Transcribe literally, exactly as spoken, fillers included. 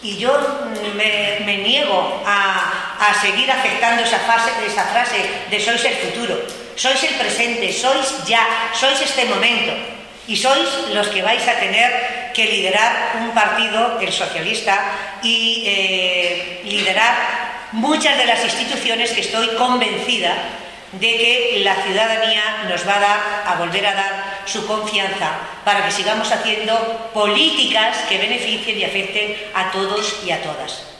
Y yo me, me niego a, a seguir aceptando esa, fase, esa frase de sois el futuro, sois el presente, sois ya, sois este momento. Y sois los que vais a tener que liderar un partido, el socialista, y eh, liderar muchas de las instituciones que estoy convencida de que la ciudadanía nos va a dar, a volver a dar su confianza para que sigamos haciendo políticas que beneficien y afecten a todos y a todas.